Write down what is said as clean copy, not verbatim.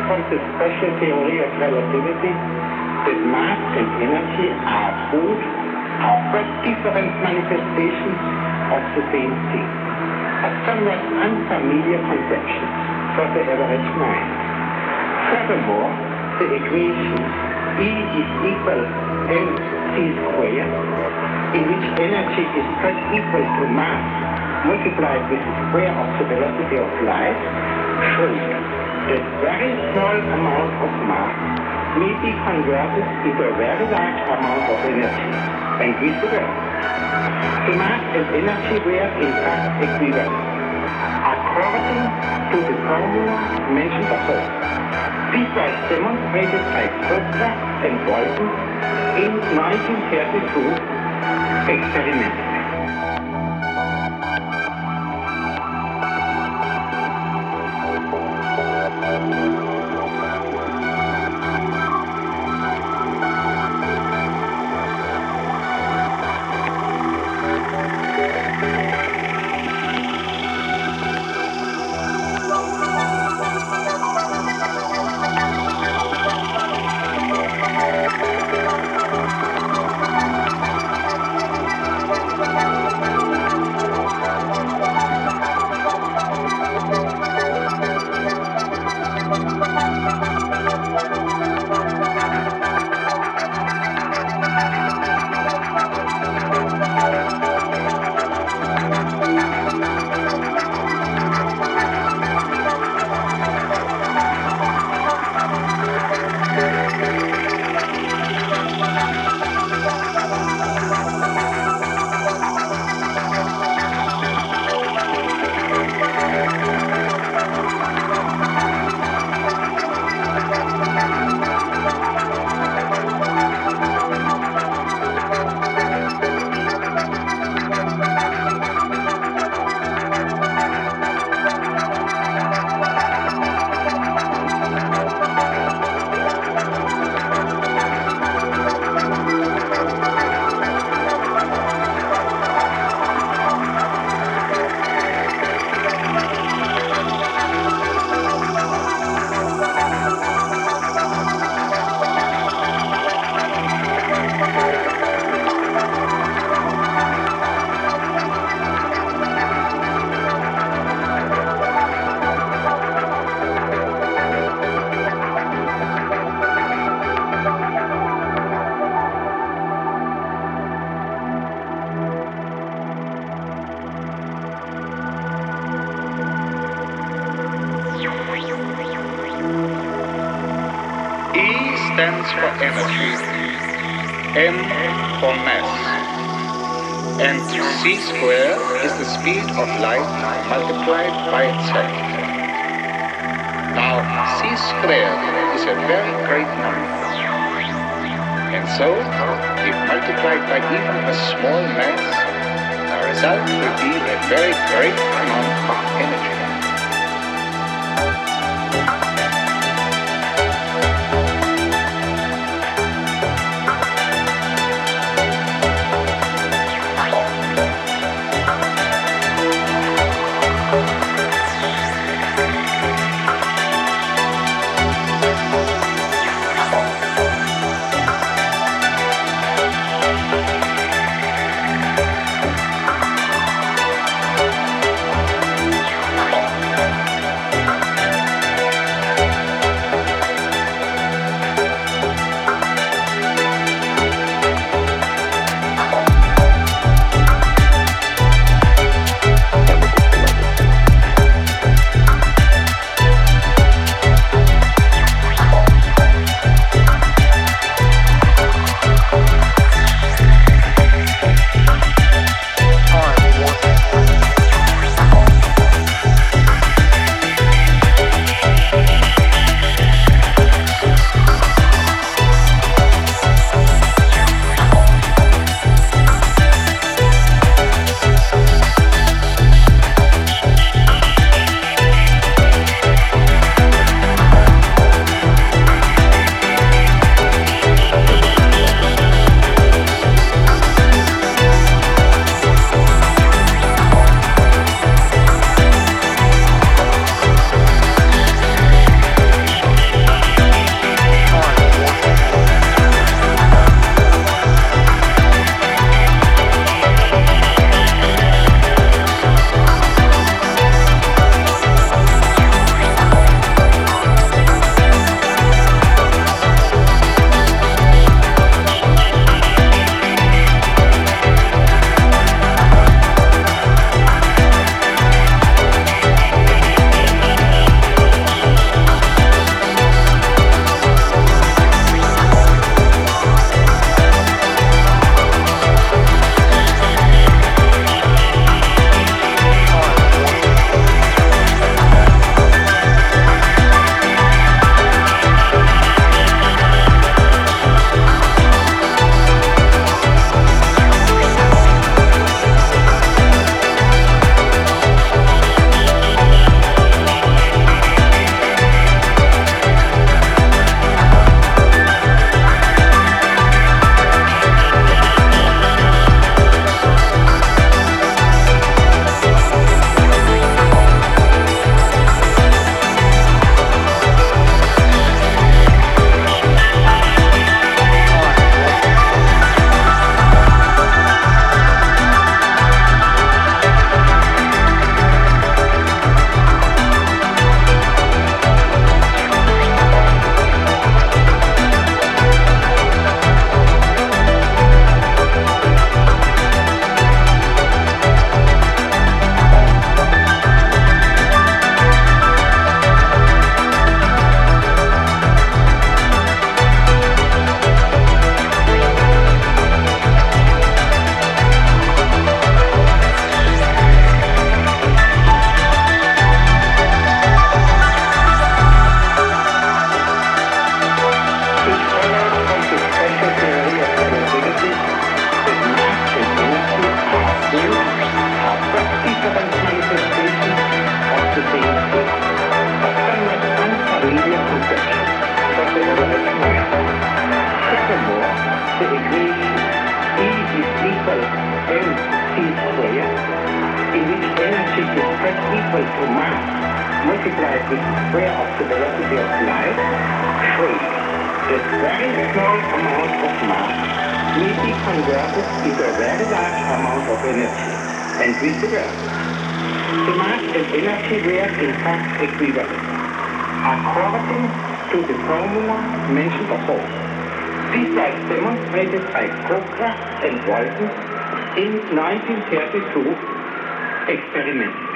from the special theory of relativity that mass and energy are but different manifestations of the same thing. A somewhat unfamiliar conception for the average mind. Furthermore, the equation E is equal mc squared, in which energy is cut equal to mass multiplied with the square of the velocity of light, shows that very small amount of mass may be converted into a very large amount of energy, and vice versa. The mass and energy were in fact equivalent, according to the formula mentioned above. This was demonstrated by Kepler and Bolton in 1932 experimentally. Stands for energy, M for mass, and c squared is the speed of light multiplied by itself. Now, c squared is a very great number, and so, if multiplied by even a small mass, the result will be a very great amount of energy. equal to mass multiplied with the square of the velocity of light shows that very small amount of mass may be converted into a very large amount of energy, and vice versa. The mass and energy were in fact equivalent, according to the formula mentioned above. This was demonstrated by Kokra and Walton in 1932 experiment.